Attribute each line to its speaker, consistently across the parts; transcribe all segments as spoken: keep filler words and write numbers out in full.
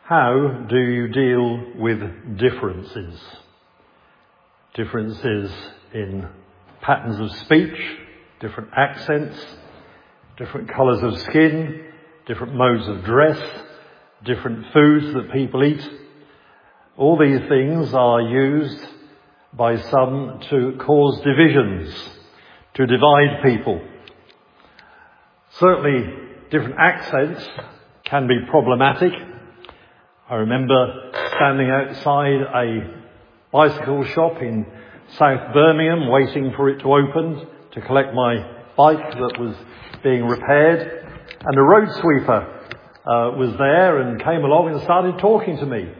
Speaker 1: How do you deal with differences? Differences in patterns of speech, different accents, different colours of skin, different modes of dress, different foods that people eat. All these things are used by some to cause divisions, to divide people. Certainly, different accents can be problematic. I remember standing outside a bicycle shop in South Birmingham waiting for it to open to collect my bike that was being repaired, and a road sweeper uh, was there and came along and started talking to me.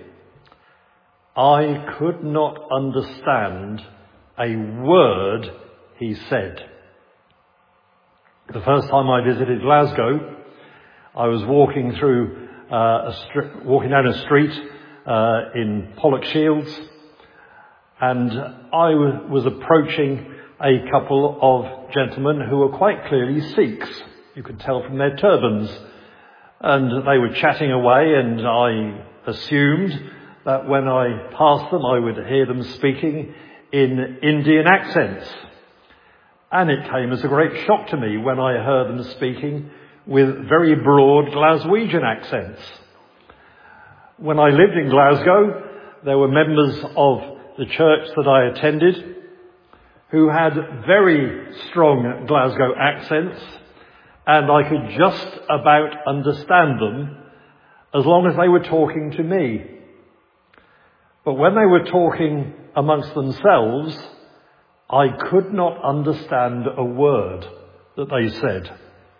Speaker 1: I could not understand a word he said. The first time I visited Glasgow, I was walking through uh, a stri- walking down a street uh, in Pollokshields, and I w- was approaching a couple of gentlemen who were quite clearly Sikhs. You could tell from their turbans. And they were chatting away, and I assumed that when I passed them, I would hear them speaking in Indian accents. And it came as a great shock to me when I heard them speaking with very broad Glaswegian accents. When I lived in Glasgow, there were members of the church that I attended who had very strong Glasgow accents, and I could just about understand them as long as they were talking to me. But when they were talking amongst themselves, I could not understand a word that they said.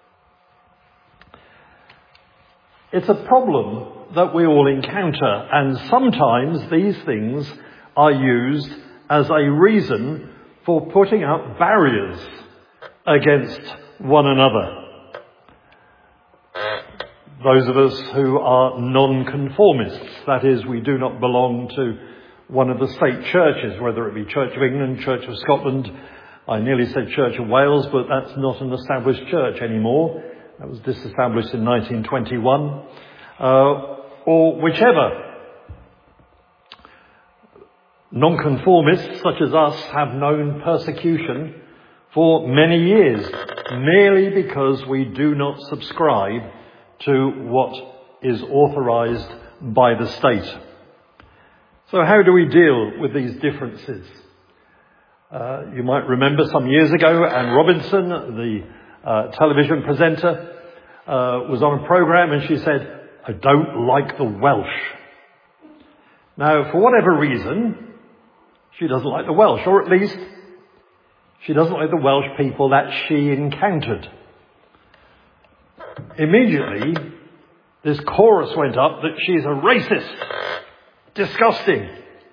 Speaker 1: It's a problem that we all encounter, and sometimes these things are used as a reason for putting up barriers against one another. Those of us who are non-conformists, that is, we do not belong to one of the state churches, whether it be Church of England, Church of Scotland, I nearly said Church of Wales, but that's not an established church anymore. That was disestablished in nineteen twenty-one. Uh, or whichever. Non-conformists such as us have known persecution for many years, merely because we do not subscribe to what is authorised by the state. So how do we deal with these differences? Uh, you might remember some years ago, Anne Robinson, the uh, television presenter, uh, was on a programme and she said, "I don't like the Welsh." Now, for whatever reason, she doesn't like the Welsh, or at least she doesn't like the Welsh people that she encountered. Immediately, this chorus went up that she's a racist. Disgusting.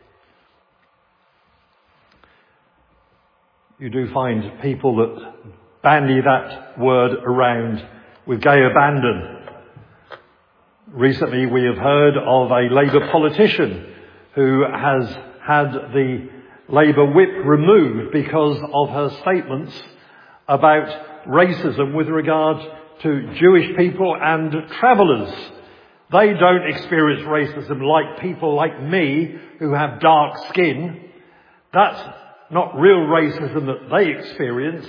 Speaker 1: You do find people that bandy that word around with gay abandon. Recently we have heard of a Labour politician who has had the Labour whip removed because of her statements about racism with regard to Jewish people and travellers. They don't experience racism like people like me who have dark skin. That's not real racism that they experience.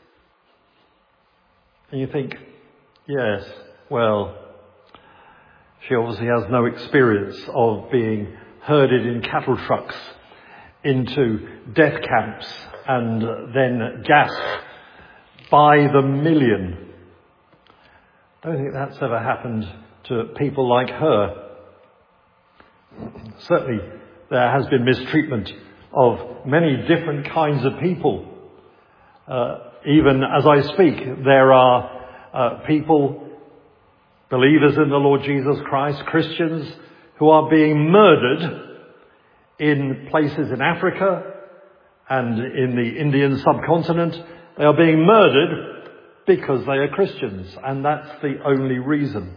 Speaker 1: And you think, yes, well, she obviously has no experience of being herded in cattle trucks into death camps and then gassed by the million. I don't think that's ever happened to people like her. Certainly there has been mistreatment of many different kinds of people. Uh, even as I speak, there are uh, people, believers in the Lord Jesus Christ, Christians, who are being murdered in places in Africa and in the Indian subcontinent. They are being murdered because they are Christians, and that's the only reason.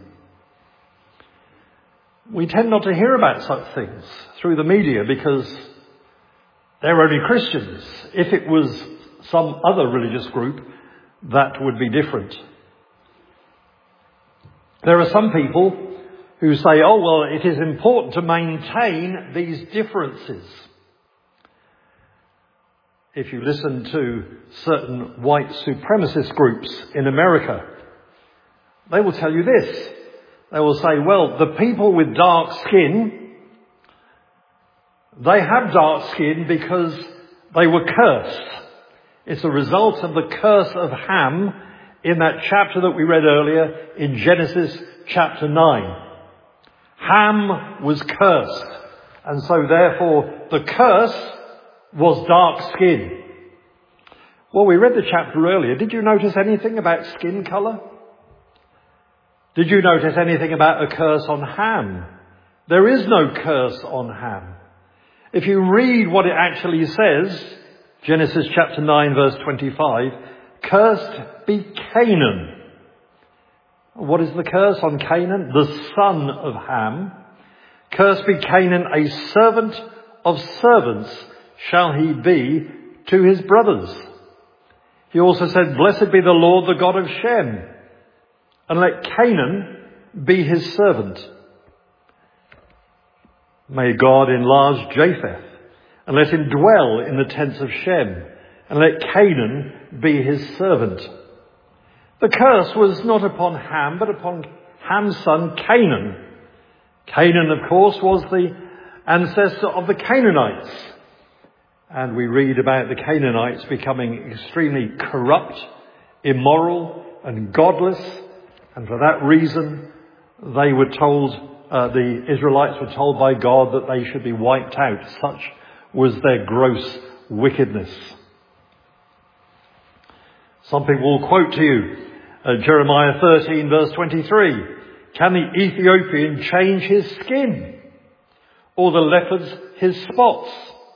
Speaker 1: We tend not to hear about such things through the media because they're only Christians. If it was some other religious group, that would be different. There are some people who who say, oh, well, it is important to maintain these differences. If you listen to certain white supremacist groups in America, they will tell you this. They will say, well, the people with dark skin, they have dark skin because they were cursed. It's a result of the curse of Ham in that chapter that we read earlier in Genesis chapter nine. Ham was cursed, and so therefore the curse was dark skin. Well, we read the chapter earlier. Did you notice anything about skin colour? Did you notice anything about a curse on Ham? There is no curse on Ham. If you read what it actually says, Genesis chapter nine verse twenty-five, cursed be Canaan. What is the curse on Canaan? The son of Ham. Cursed be Canaan, a servant of servants shall he be to his brothers. He also said, blessed be the Lord, the God of Shem, and let Canaan be his servant. May God enlarge Japheth, and let him dwell in the tents of Shem, and let Canaan be his servant. The curse was not upon Ham, but upon Ham's son Canaan. Canaan, of course, was the ancestor of the Canaanites. And we read about the Canaanites becoming extremely corrupt, immoral, and godless. And for that reason, they were told, uh, the Israelites were told by God that they should be wiped out. Such was their gross wickedness. Some people will quote to you uh, Jeremiah thirteen verse twenty-three. Can the Ethiopian change his skin, or the leopard's his spots?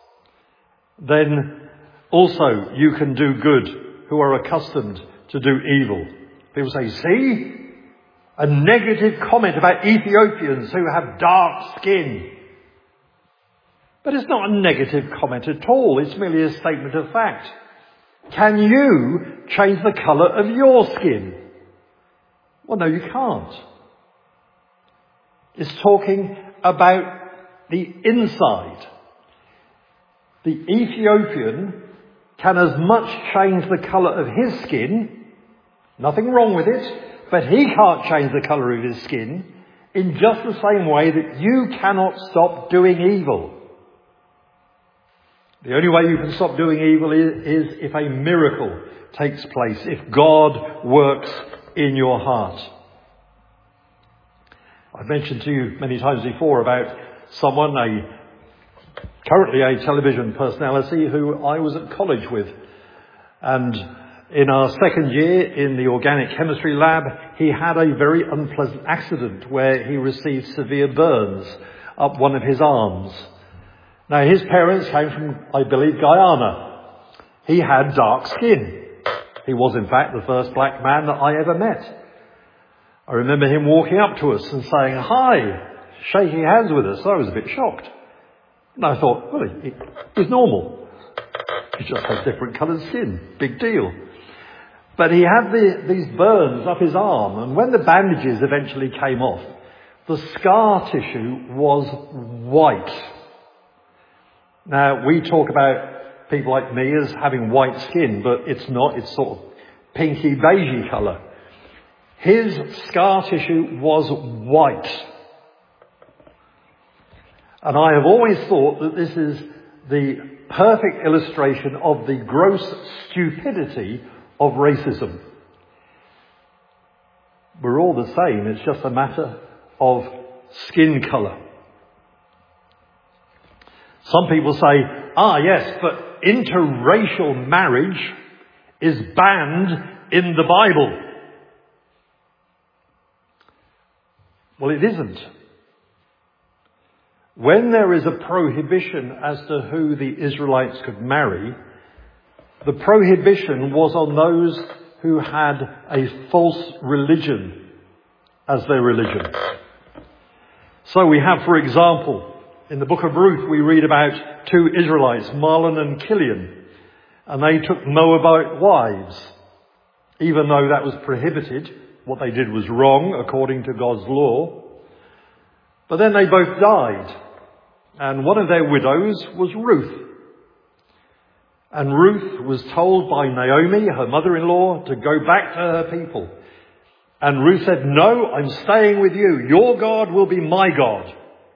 Speaker 1: Then also you can do good who are accustomed to do evil. People say, see, a negative comment about Ethiopians who have dark skin. But it's not a negative comment at all. It's merely a statement of fact. Can you change the colour of your skin? Well, no, you can't. It's talking about the inside. The Ethiopian can as much change the colour of his skin, nothing wrong with it, but he can't change the colour of his skin in just the same way that you cannot stop doing evil. The only way you can stop doing evil is, is if a miracle takes place, if God works in your heart. I've mentioned to you many times before about someone, a currently a television personality who I was at college with. And in our second year in the organic chemistry lab, he had a very unpleasant accident where he received severe burns up one of his arms. Now, his parents came from, I believe, Guyana. He had dark skin. He was, in fact, the first black man that I ever met. I remember him walking up to us and saying, hi, shaking hands with us. I was a bit shocked. And I thought, well, he, he's normal. He just has different coloured skin. Big deal. But he had the, these burns up his arm, and when the bandages eventually came off, the scar tissue was white. Now, we talk about people like me as having white skin, but it's not. It's sort of pinky beigey colour. His scar tissue was white. And I have always thought that this is the perfect illustration of the gross stupidity of racism. We're all the same. It's just a matter of skin colour. Some people say, ah, yes, but interracial marriage is banned in the Bible. Well, it isn't. When there is a prohibition as to who the Israelites could marry, the prohibition was on those who had a false religion as their religion. So we have, for example, in the book of Ruth, we read about two Israelites, Mahlon and Chilion, and they took Moabite wives. Even though that was prohibited, what they did was wrong according to God's law. But then they both died, and one of their widows was Ruth. And Ruth was told by Naomi, her mother-in-law, to go back to her people. And Ruth said, "No, I'm staying with you. Your God will be my God."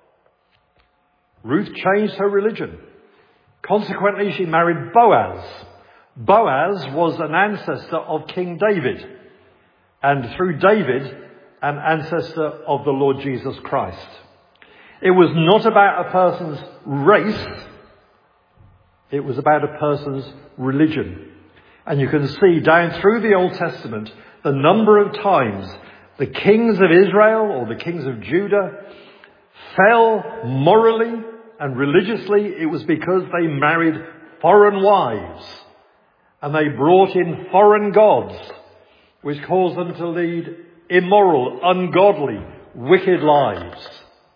Speaker 1: Ruth changed her religion. Consequently, she married Boaz. Boaz was an ancestor of King David, and through David, an ancestor of the Lord Jesus Christ. It was not about a person's race. It was about a person's religion. And you can see down through the Old Testament the number of times the kings of Israel or the kings of Judah fell morally and religiously. It was because they married foreign wives and they brought in foreign gods, which caused them to lead immoral, ungodly, wicked lives.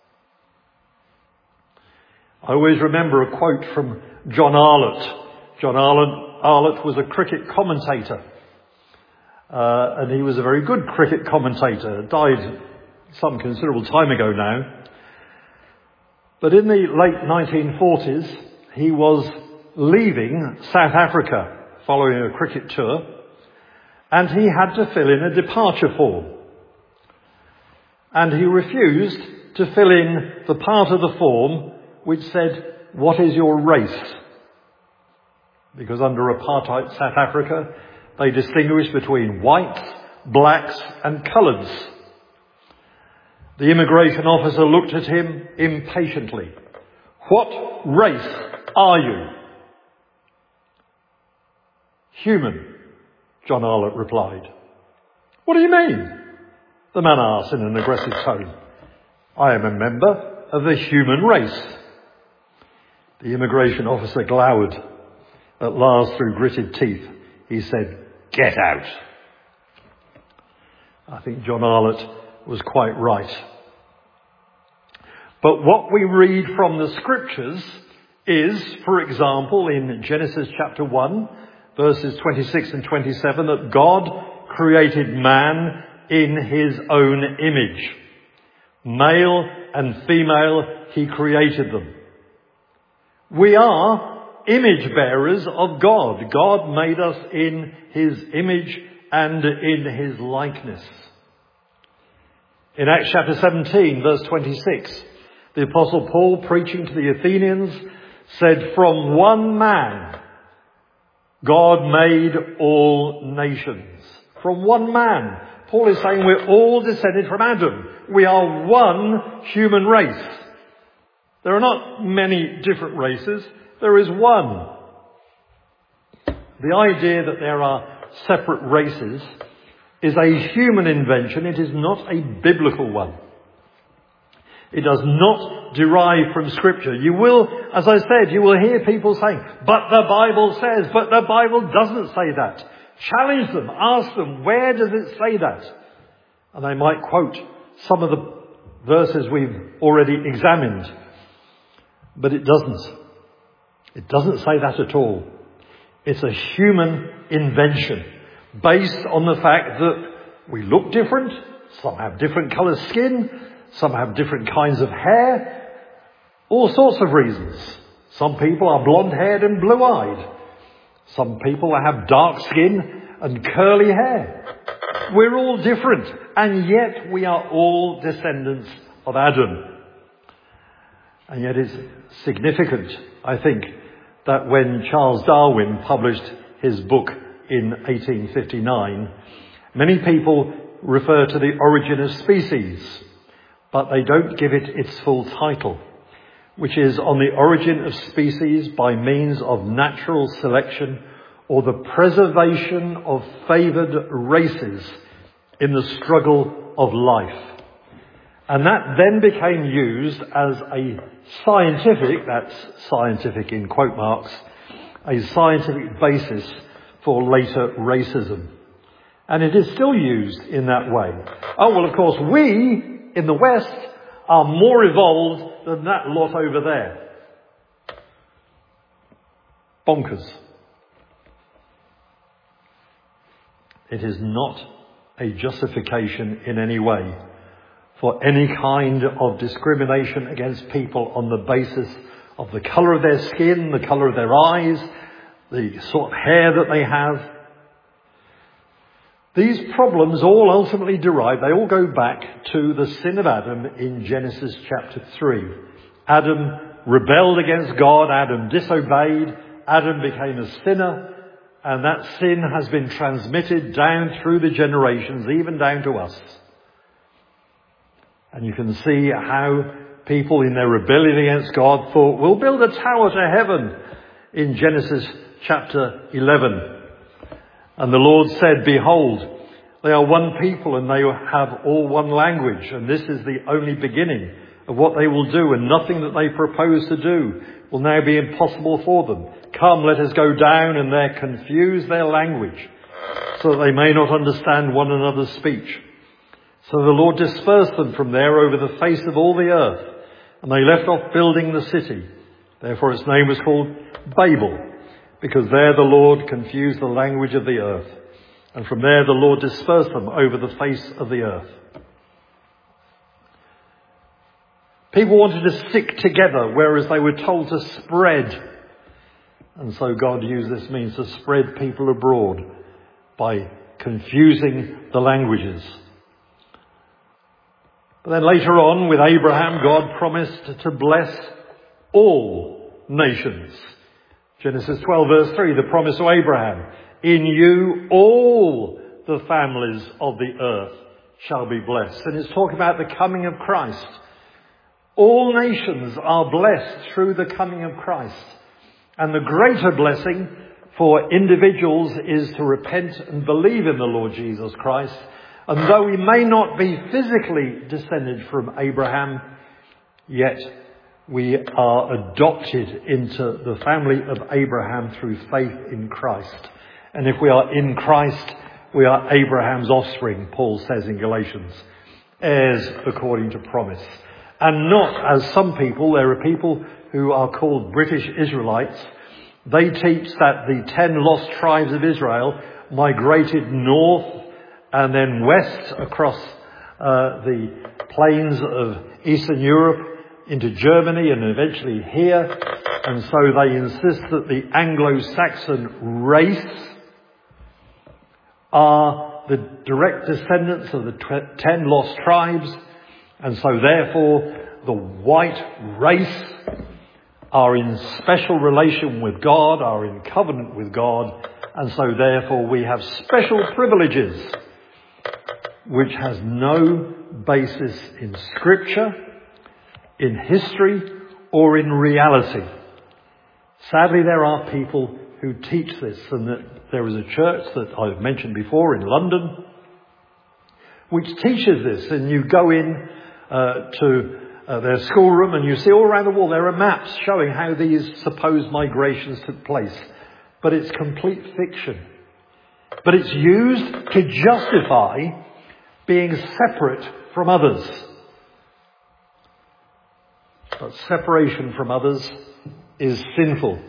Speaker 1: I always remember a quote from John Arlott. John Arlott, Arlott was a cricket commentator. Uh, and he was a very good cricket commentator. Died some considerable time ago now. But in the late nineteen forties, he was leaving South Africa following a cricket tour, and he had to fill in a departure form. And he refused to fill in the part of the form which said, "What is your race?" Because under apartheid South Africa, they distinguished between whites, blacks and coloureds. The immigration officer looked at him impatiently. "What race are you?" "Human," John Arlott replied. "What do you mean?" the man asked in an aggressive tone. "I am a member of the human race." The immigration officer glowered. At last, through gritted teeth, he said, "Get out." I think John Arlott was quite right. But what we read from the scriptures is, for example, in Genesis chapter one, verses twenty-six and twenty-seven, that God created man in his own image. Male and female, he created them. We are image bearers of God. God made us in his image and in his likeness. In Acts chapter seventeen, verse twenty-six, the Apostle Paul, preaching to the Athenians, said, "From one man, God made all nations." From one man. Paul is saying we're all descended from Adam. We are one human race. There are not many different races. There is one. The idea that there are separate races is a human invention. It is not a biblical one. It does not derive from Scripture. You will, as I said, you will hear people saying, "But the Bible says," but the Bible doesn't say that. Challenge them, ask them, where does it say that? And they might quote some of the verses we've already examined. But it doesn't. It doesn't say that at all. It's a human invention based on the fact that we look different. Some have different coloured skin. Some have different kinds of hair. All sorts of reasons. Some people are blonde-haired and blue-eyed. Some people have dark skin and curly hair. We're all different, and yet we are all descendants of Adam. And yet it's significant, I think, that when Charles Darwin published his book in eighteen fifty-nine, many people refer to the origin of species, but they don't give it its full title, which is On the Origin of Species by Means of Natural Selection or the Preservation of Favoured Races in the Struggle of Life. And that then became used as a scientific, that's scientific in quote marks, a scientific basis for later racism. And it is still used in that way. Oh, well, of course, we in the West are more evolved than that lot over there. Bonkers. It is not a justification in any way for any kind of discrimination against people on the basis of the colour of their skin, the colour of their eyes, the sort of hair that they have. These problems all ultimately derive, they all go back to the sin of Adam in Genesis chapter three. Adam rebelled against God, Adam disobeyed, Adam became a sinner, and that sin has been transmitted down through the generations, even down to us. And you can see how people in their rebellion against God thought, we'll build a tower to heaven in Genesis chapter eleven. And the Lord said, behold, they are one people and they have all one language. And this is the only beginning of what they will do. And nothing that they propose to do will now be impossible for them. Come, let us go down and there confuse their language so that they may not understand one another's speech. So the Lord dispersed them from there over the face of all the earth. And they left off building the city. Therefore its name was called Babel, because there the Lord confused the language of the earth. And from there the Lord dispersed them over the face of the earth. People wanted to stick together, whereas they were told to spread. And so God used this means to spread people abroad by confusing the languages. But then later on, with Abraham, God promised to bless all nations. Genesis twelve verse three, the promise to Abraham. In you all the families of the earth shall be blessed. And it's talking about the coming of Christ. All nations are blessed through the coming of Christ. And the greater blessing for individuals is to repent and believe in the Lord Jesus Christ. And though we may not be physically descended from Abraham, yet we are adopted into the family of Abraham through faith in Christ. And if we are in Christ, we are Abraham's offspring, Paul says in Galatians, heirs according to promise. And not, as some people, there are people who are called British Israelites. They teach that the ten lost tribes of Israel migrated north and then west across uh, the plains of Eastern Europe into Germany and eventually here. And so they insist that the Anglo-Saxon race are the direct descendants of the tw- ten lost tribes. And so therefore the white race are in special relation with God, are in covenant with God. And so therefore we have special privileges which has no basis in Scripture, in history, or in reality. Sadly, there are people who teach this, and that there is a church that I've mentioned before in London, which teaches this. And you go in uh, to uh, their schoolroom and you see all around the wall there are maps showing how these supposed migrations took place. But it's complete fiction. But it's used to justify being separate from others. But separation from others is sinful.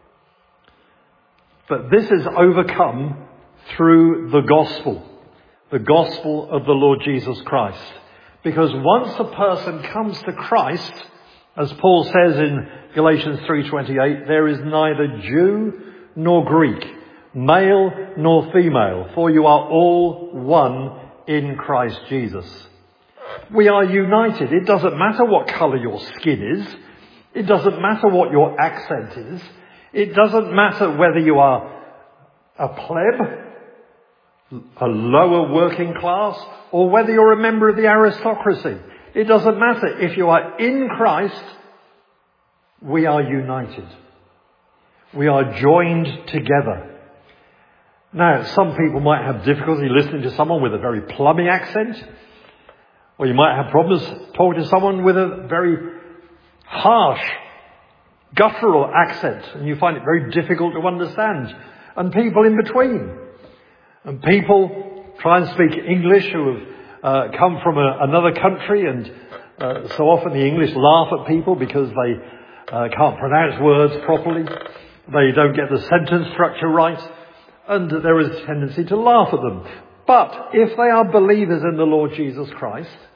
Speaker 1: But this is overcome through the gospel. The gospel of the Lord Jesus Christ. Because once a person comes to Christ, as Paul says in Galatians three twenty-eight, there is neither Jew nor Greek, male nor female, for you are all one in Christ Jesus. We are united. It doesn't matter what colour your skin is. It doesn't matter what your accent is. It doesn't matter whether you are a pleb, a lower working class, or whether you're a member of the aristocracy. It doesn't matter. If you are in Christ, we are united. We are joined together. Now, some people might have difficulty listening to someone with a very plummy accent, or you might have problems talking to someone with a very harsh, guttural accent, and you find it very difficult to understand. And people in between. And people try and speak English who have uh, come from a, another country, and uh, so often the English laugh at people because they uh, can't pronounce words properly. They don't get the sentence structure right. And there is a tendency to laugh at them. But if they are believers in the Lord Jesus Christ,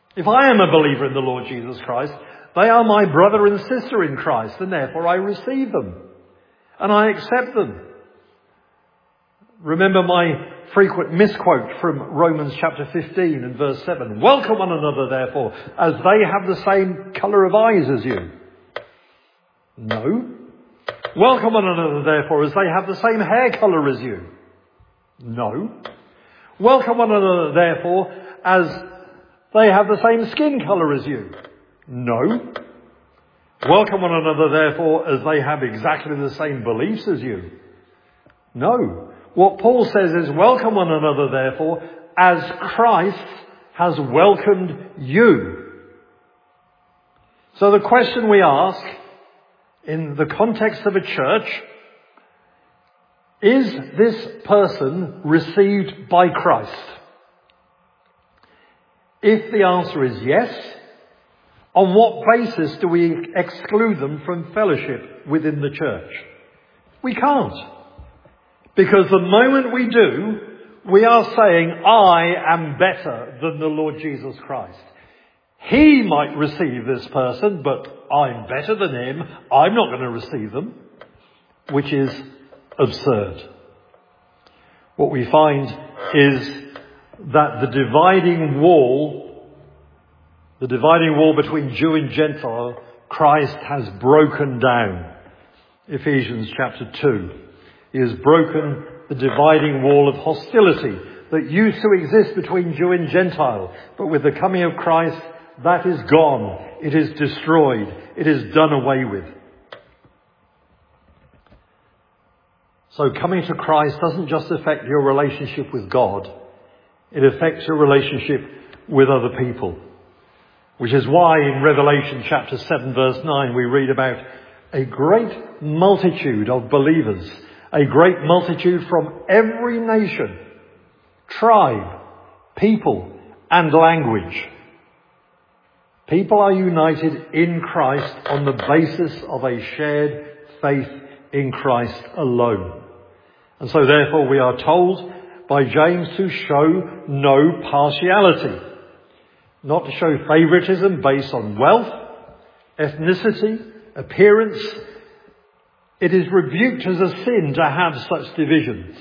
Speaker 1: If I am a believer in the Lord Jesus Christ, they are my brother and sister in Christ, and therefore I receive them and I accept them. Remember my frequent misquote from Romans chapter fifteen and verse seven. Welcome one another, therefore, as they have the same colour of eyes as you. No. Welcome one another, therefore, as they have the same hair colour as you. No. Welcome one another, therefore, as they have the same skin colour as you. No. Welcome one another, therefore, as they have exactly the same beliefs as you. No. What Paul says is, welcome one another, therefore, as Christ has welcomed you. So the question we ask, in the context of a church, is this person received by Christ? If the answer is yes, on what basis do we exclude them from fellowship within the church? We can't. Because the moment we do, we are saying, I am better than the Lord Jesus Christ. He might receive this person, but I'm better than him. I'm not going to receive them, which is absurd. What we find is that the dividing wall, the dividing wall between Jew and Gentile, Christ has broken down. Ephesians chapter two. He has broken the dividing wall of hostility that used to exist between Jew and Gentile. But with the coming of Christ, that is gone. It is destroyed. It is done away with. So coming to Christ doesn't just affect your relationship with God. It affects your relationship with other people. Which is why in Revelation chapter seven verse nine we read about a great multitude of believers. A great multitude from every nation, tribe, people, and language. People are united in Christ on the basis of a shared faith in Christ alone. And so therefore we are told by James to show no partiality. Not to show favouritism based on wealth, ethnicity, appearance. It is rebuked as a sin to have such divisions.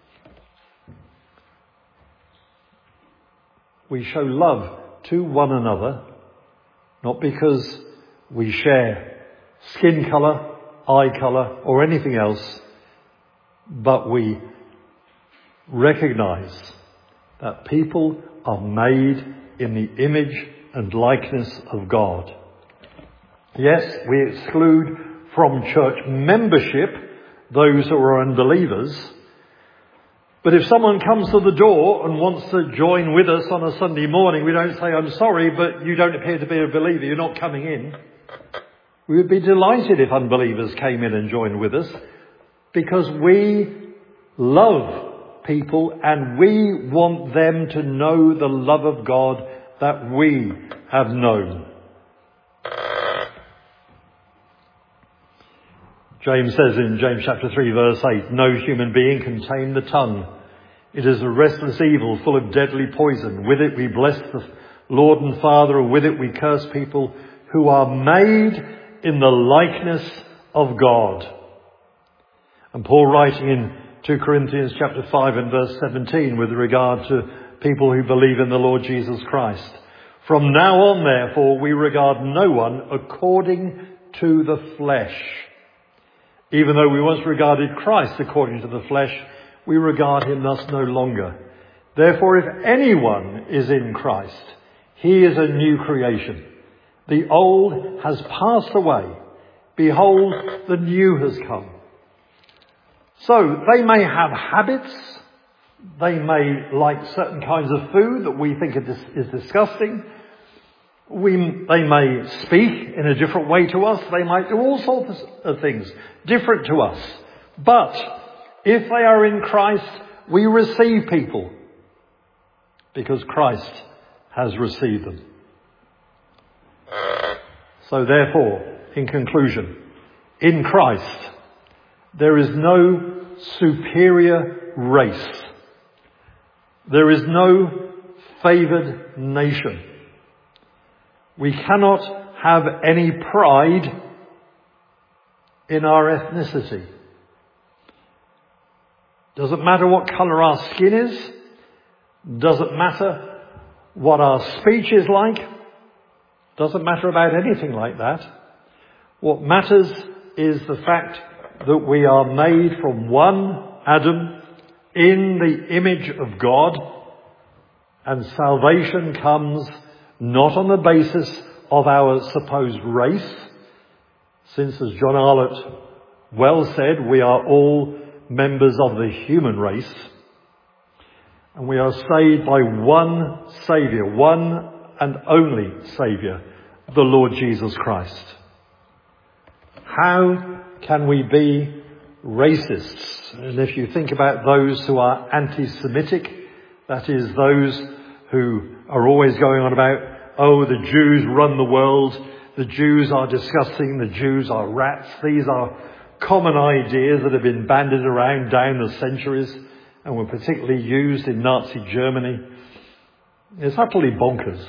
Speaker 1: We show love to one another, not because we share skin colour, eye colour, or anything else, but we recognise that people are made in the image and likeness of God. Yes, we exclude from church membership those who are unbelievers. But if someone comes to the door and wants to join with us on a Sunday morning, we don't say, I'm sorry, but you don't appear to be a believer. You're not coming in. We would be delighted if unbelievers came in and joined with us, because we love people and we want them to know the love of God that we have known. James says in James chapter three verse eight, no human being can tame the tongue. It is a restless evil full of deadly poison. With it we bless the Lord and Father, and with it we curse people who are made in the likeness of God. And Paul, writing in Second Corinthians chapter five and verse seventeen with regard to people who believe in the Lord Jesus Christ. From now on, therefore, we regard no one according to the flesh. Even though we once regarded Christ according to the flesh, we regard him thus no longer. Therefore, if anyone is in Christ, he is a new creation. The old has passed away. Behold, the new has come. So they may have habits. They may like certain kinds of food that we think is disgusting. We, they may speak in a different way to us. They might do all sorts of things different to us. But if they are in Christ, we receive people because Christ has received them. So therefore, in conclusion, in Christ, there is no superior race. There is no favoured nation. We cannot have any pride in our ethnicity. Doesn't matter what colour our skin is. Doesn't matter what our speech is like. Doesn't matter about anything like that. What matters is the fact that we are made from one Adam in the image of God, and salvation comes not on the basis of our supposed race, since, as John Arlott well said, we are all members of the human race, and we are saved by one Saviour, one and only Saviour, the Lord Jesus Christ. How can we be racists? And if you think about those who are anti-Semitic, that is, those who are always going on about, oh, the Jews run the world, the Jews are disgusting, the Jews are rats. These are common ideas that have been bandied around down the centuries and were particularly used in Nazi Germany. It's utterly bonkers.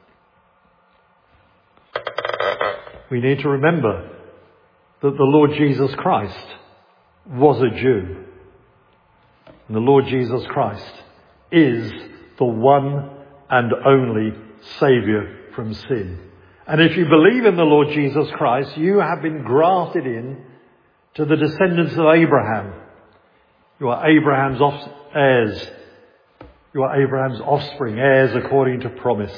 Speaker 1: We need to remember that the Lord Jesus Christ was a Jew. And the Lord Jesus Christ is the one and only Saviour from sin. And if you believe in the Lord Jesus Christ, you have been grafted in to the descendants of Abraham. You are Abraham's off- heirs. You are Abraham's offspring, heirs according to promise.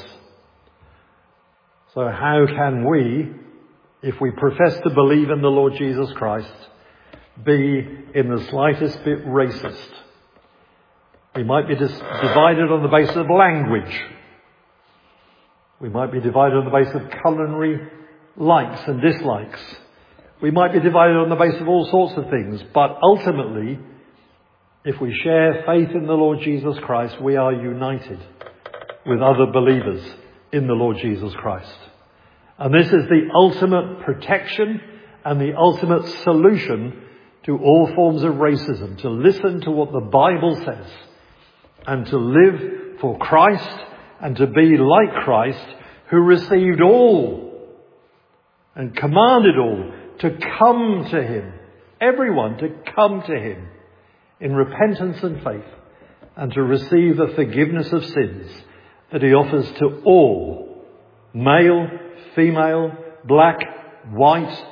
Speaker 1: So how can we, if we profess to believe in the Lord Jesus Christ, be in the slightest bit racist? We might be dis- divided on the basis of language. We might be divided on the basis of culinary likes and dislikes. We might be divided on the basis of all sorts of things. But ultimately, if we share faith in the Lord Jesus Christ, we are united with other believers in the Lord Jesus Christ. And this is the ultimate protection and the ultimate solution to all forms of racism, to listen to what the Bible says and to live for Christ and to be like Christ, who received all and commanded all to come to him, everyone to come to him in repentance and faith, and to receive the forgiveness of sins that he offers to all, male, female, black, white,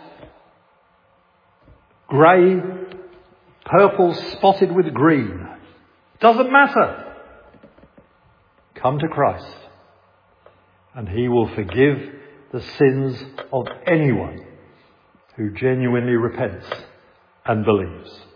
Speaker 1: grey, purple spotted with green. Doesn't matter. Come to Christ, and he will forgive the sins of anyone who genuinely repents and believes.